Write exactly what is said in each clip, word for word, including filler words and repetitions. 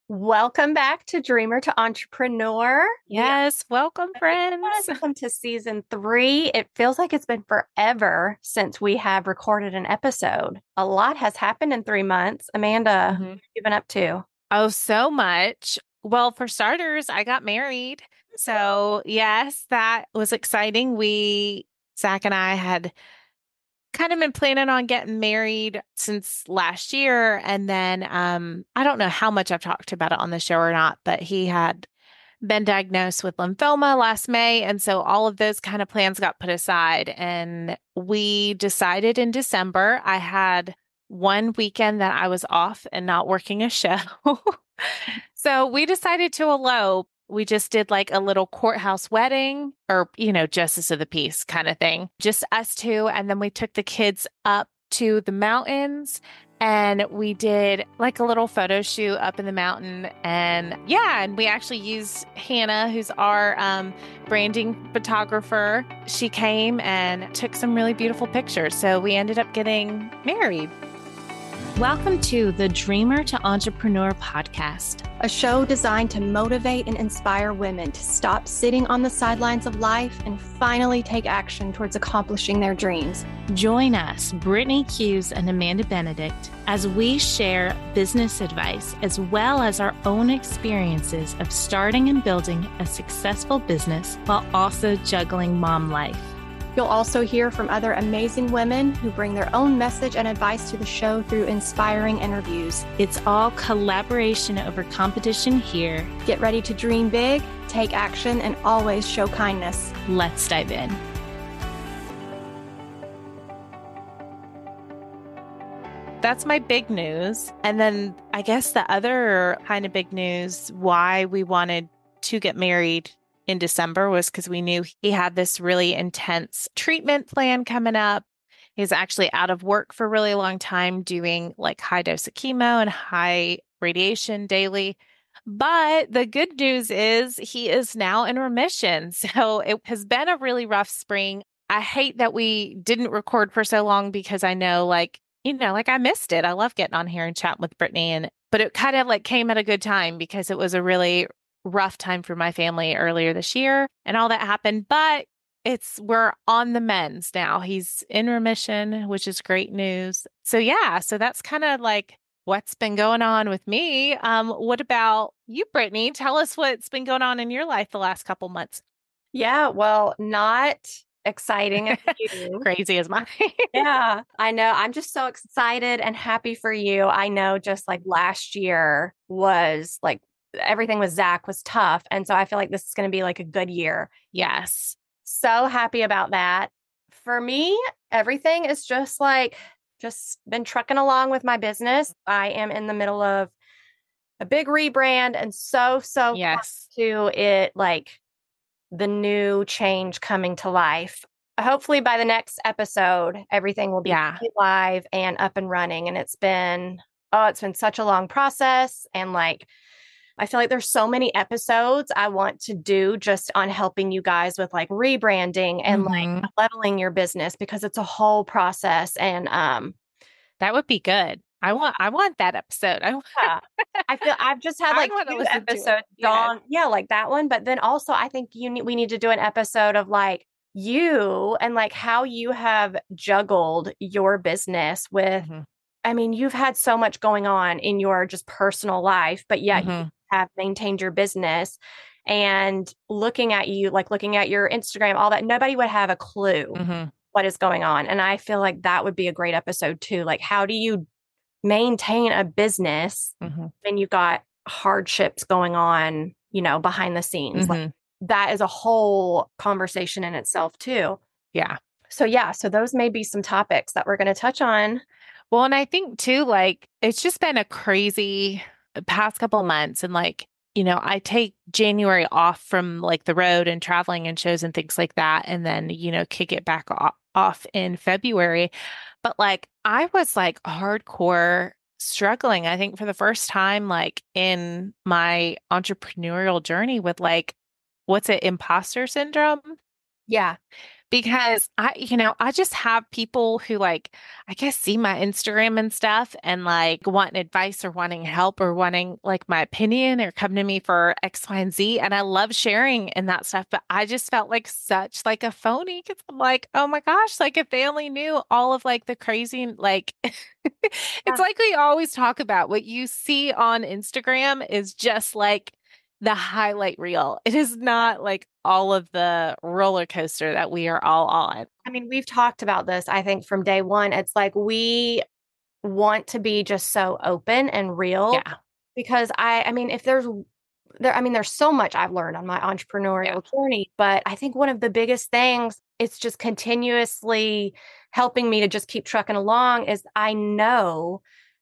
Welcome back to Dreamer to Entrepreneur. We are Yes, welcome, friends. welcome to season three. It feels like it's been forever since we have recorded an episode. A lot has happened in three months. Amanda, what hmm have you been up to? Oh, so much. Well, for starters, I got married. So, yes, that was exciting. We, Zach and I had kind of been planning on getting married since last year. And then um, I don't know how much I've talked about it on the show or not, but he had been diagnosed with lymphoma last May. And so all of those kind of plans got put aside. And we decided in December, I had one weekend that I was off and not working a show. So we decided to elope. We just did like a little courthouse wedding or, you know, justice of the peace kind of thing, just us two. And then we took the kids up to the mountains and we did like a little photo shoot up in the mountain. And yeah, and we actually used Hannah, who's our um, branding photographer. She came and took some really beautiful pictures. So we ended up getting married. Welcome to the Dreamer to Entrepreneur podcast. A show designed to motivate and inspire women to stop sitting on the sidelines of life and finally take action towards accomplishing their dreams. Join us, Brittany Hughes and Amanda Benedict, as we share business advice as well as our own experiences of starting and building a successful business while also juggling mom life. You'll also hear from other amazing women who bring their own message and advice to the show through inspiring interviews. It's all collaboration over competition here. Get ready to dream big, take action, and always show kindness. Let's dive in. That's my big news. And then I guess the other kind of big news why we wanted to get married in December was because we knew he had this really intense treatment plan coming up. He was actually out of work for a really long time doing like high dose of chemo and high radiation daily. But the good news is he is now in remission. So it has been a really rough spring. I hate that we didn't record for so long because I know like, you know, like I missed it. I love getting on here and chatting with Brittany and but it kind of like came at a good time because it was a really rough time for my family earlier this year and all that happened, but it's we're on the mends now. He's in remission, which is great news. So yeah, so that's kind of like what's been going on with me. Um, what about you, Brittany? Tell us what's been going on in your life the last couple months. Yeah, well, not exciting as you. Crazy as mine. Yeah, I know. I'm just so excited and happy for you. I know just like last year was like everything with Zach was tough. And so I feel like this is going to be like a good year. Yes. So happy about that. For me, everything is just like, just been trucking along with my business. I am in the middle of a big rebrand and so, so Yes. close to it, like the new change coming to life. Hopefully by the next episode, everything will be Yeah. live and up and running. And it's been, oh, it's been such a long process. And like, I feel like there's so many episodes I want to do just on helping you guys with like rebranding and Mhm. like leveling your business because it's a whole process. And um, That would be good. I want I want that episode. I, yeah, I feel I've just had I like want to two listen to it. episodes Yeah. gone, yeah, like that one. But then also, I think you need we need to do an episode of like you and like how you have juggled your business with. Mhm. I mean, you've had so much going on in your just personal life, but yet you Mhm. have maintained your business. And looking at you, like looking at your Instagram, all that, nobody would have a clue Mhm. what is going on. And I feel like that would be a great episode too. Like, how do you maintain a business Mhm. when you've got hardships going on, you know, behind the scenes? Like, Mhm. that is a whole conversation in itself too. Yeah. So yeah, so those may be some topics that we're going to touch on. Well, and I think too, like, it's just been a crazy past couple of months. And like, you know, I take January off from like the road and traveling and shows and things like that. And then, you know, kick it back off, off in February. But like, I was like hardcore struggling, I think, for the first time, like in my entrepreneurial journey with like, what's it, imposter syndrome? Yeah. because I, you know, I just have people who like, I guess, see my Instagram and stuff and like wanting advice or wanting help or wanting like my opinion or come to me for X, Y, and Z. And I love sharing and that stuff. But I just felt like such like a phony because I'm like, oh my gosh, like if they only knew all of like the crazy, like it's Yeah. like we always talk about what you see on Instagram is just like the highlight reel. It is not like all of the roller coaster that we are all on. I mean, we've talked about this, I think, from day one. It's like we want to be just so open and real Yeah. because I, I mean, if there's there, I mean, there's so much I've learned on my entrepreneurial Yeah. journey, but I think one of the biggest things, it's just continuously helping me to just keep trucking along is I know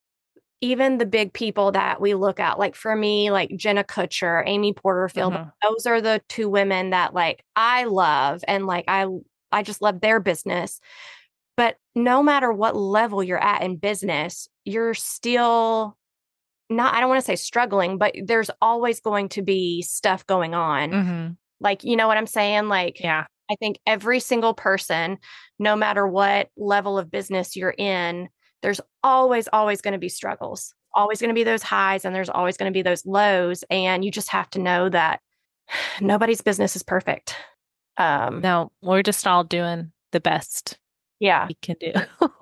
even the big people that we look at, like for me, like Jenna Kutcher, Amy Porterfield, Mhm. those are the two women that like I love and like I I just love their business. But no matter what level you're at in business, you're still not, I don't want to say struggling, but there's always going to be stuff going on. Mhm. Like, you know what I'm saying? Like, Yeah. I think every single person, no matter what level of business you're in, there's always, always going to be struggles, always going to be those highs, and there's always going to be those lows. And you just have to know that nobody's business is perfect. Um, No, we're just all doing the best yeah. we can do.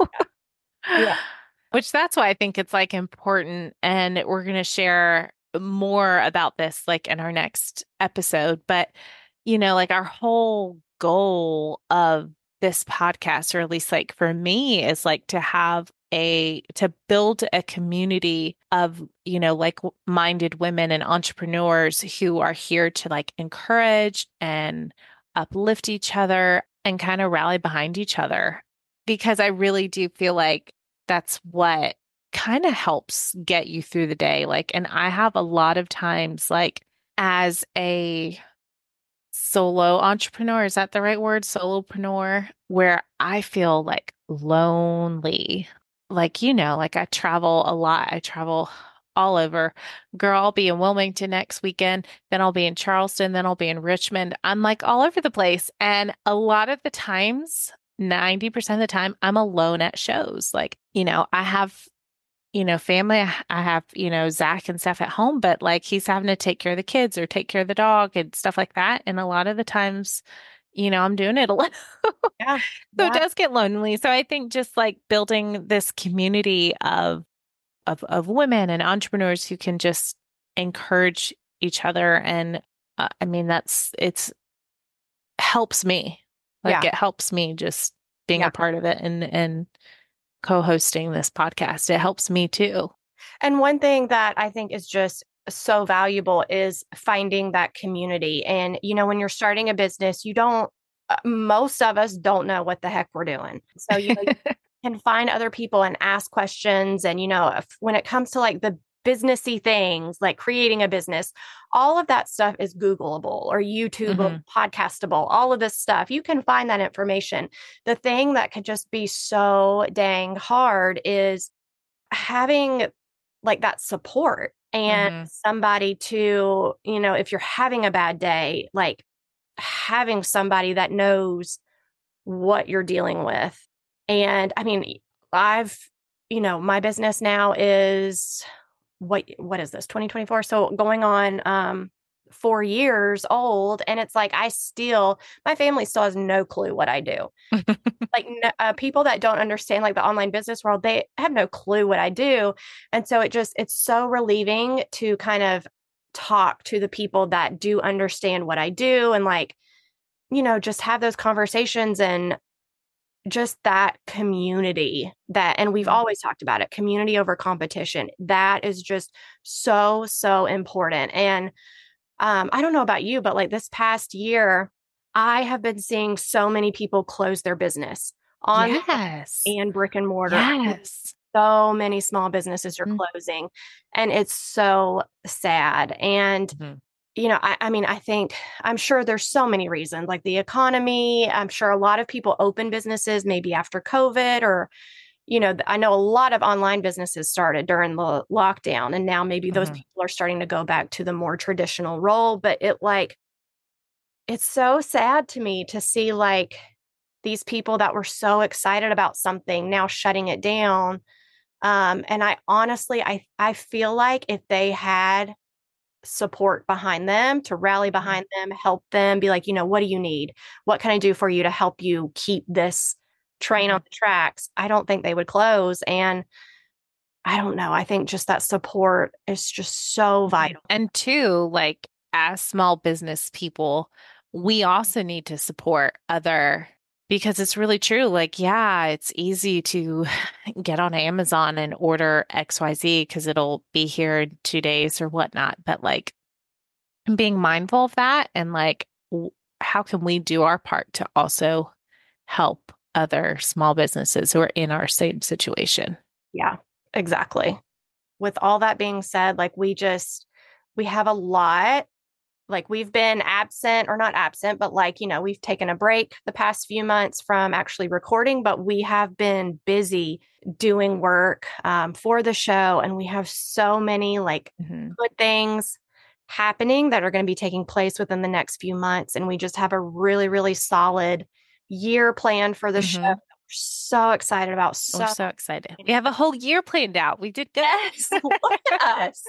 Yeah. Which that's why I think it's like important. And we're going to share more about this like in our next episode. But, you know, like our whole goal of this podcast, or at least like for me, is like to have a, to build a community of, you know, like minded women and entrepreneurs who are here to like encourage and uplift each other and kind of rally behind each other. Because I really do feel like that's what kind of helps get you through the day. Like, and I have a lot of times, like, as a solo entrepreneur, is that the right word? Solopreneur, where I feel like lonely. Like, you know, like I travel a lot. I travel all over. Girl, I'll be in Wilmington next weekend, then I'll be in Charleston, then I'll be in Richmond. I'm like all over the place. And a lot of the times, ninety percent of the time, I'm alone at shows. Like, you know, I have, you know, family. I have, you know, Zach and stuff at home, but like he's having to take care of the kids or take care of the dog and stuff like that. And a lot of the times, you know, I'm doing it alone. Yeah. So it Yeah. does get lonely. So I think just like building this community of of of women and entrepreneurs who can just encourage each other and uh, I mean that's it's helps me. Like Yeah. it helps me just being Yeah. a part of it and and co-hosting this podcast. It helps me too. And one thing that I think is just so valuable is finding that community. And, you know, when you're starting a business, you don't, uh, most of us don't know what the heck we're doing. So, you know, you can find other people and ask questions. And, you know, if, when it comes to like the businessy things, like creating a business, all of that stuff is Googleable or YouTube, hmm podcastable, all of this stuff. You can find that information. The thing that could just be so dang hard is having like that support and hmm somebody to, you know, if you're having a bad day, like having somebody that knows what you're dealing with. And I mean, I've, you know, my business now is what, what is this, twenty twenty-four? So going on, um, four years old. And it's like, I still, my family still has no clue what I do. Like uh, people that don't understand like the online business world, they have no clue what I do. And so it just, it's so relieving to kind of talk to the people that do understand what I do and like, you know, just have those conversations and just that community that, and we've always talked about it, community over competition. That is just so, so important. And um, I don't know about you, but like this past year, I have been seeing so many people close their business online Yes. and brick and mortar. Yes. So many small businesses are Mm. closing, and it's so sad. And, Mhm. you know, I, I mean, I think, I'm sure there's so many reasons, like the economy. I'm sure a lot of people open businesses maybe after COVID or, you know, I know a lot of online businesses started during the lockdown, and now maybe those Mhm. people are starting to go back to the more traditional role. But it like, it's so sad to me to see like these people that were so excited about something now shutting it down. Um, and I honestly, I, I feel like if they had support behind them to rally behind them, help them, be like, you know, what do you need? What can I do for you to help you keep this train on the tracks? I don't think they would close. And I don't know. I think just that support is just so vital. And two, like as small business people, we also need to support other, because it's really true. Like, yeah, it's easy to get on Amazon and order X Y Z because it'll be here in two days or whatnot. But like being mindful of that and like, w- how can we do our part to also help other small businesses who are in our same situation? Yeah, exactly. With all that being said, like we just, we have a lot. Like we've been absent or not absent, but like, you know, we've taken a break the past few months from actually recording, but we have been busy doing work um, for the show. And we have so many like Mm-hmm. good things happening that are going to be taking place within the next few months. And we just have a really, really solid year planned for the Mm-hmm. show. We're so excited about. So, We're so excited. We have a whole year planned out. We did good. yes, look at us.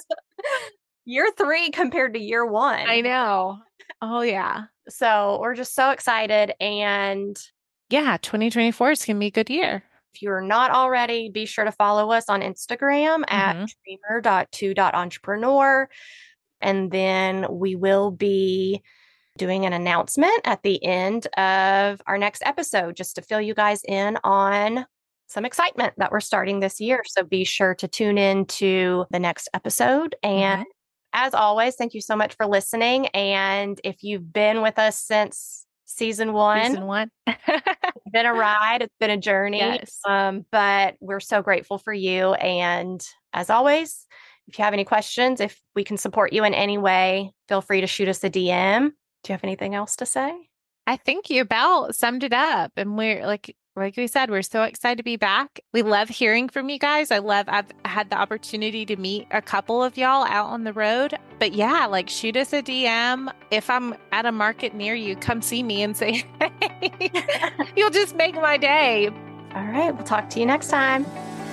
Year three compared to year one. I know. Oh, yeah. So we're just so excited. And Yeah, twenty twenty-four is going to be a good year. if you're not already, be sure to follow us on Instagram at Mhm. dreamer dot two dot entrepreneur. And then we will be doing an announcement at the end of our next episode just to fill you guys in on some excitement that we're starting this year. So be sure to tune in to the next episode. And Mhm. as always, thank you so much for listening. And if you've been with us since season one, Season one. it's been a ride, it's been a journey. Yes. Um, but we're so grateful for you. And as always, if you have any questions, if we can support you in any way, feel free to shoot us a D M. Do you have anything else to say? I think you about summed it up. And we're like, like we said, we're so excited to be back. We love hearing from you guys. I love, I've had the opportunity to meet a couple of y'all out on the road. But yeah, like shoot us a D M. If I'm at a market near you, come see me and say, hey, you'll just make my day. All right. We'll talk to you next time.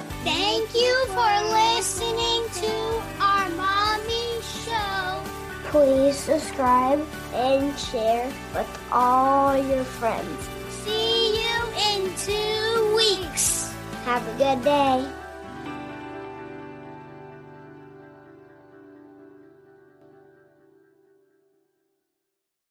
Thank you for listening to our mommy show. Please subscribe and share with all your friends. See you in two weeks. Have a good day.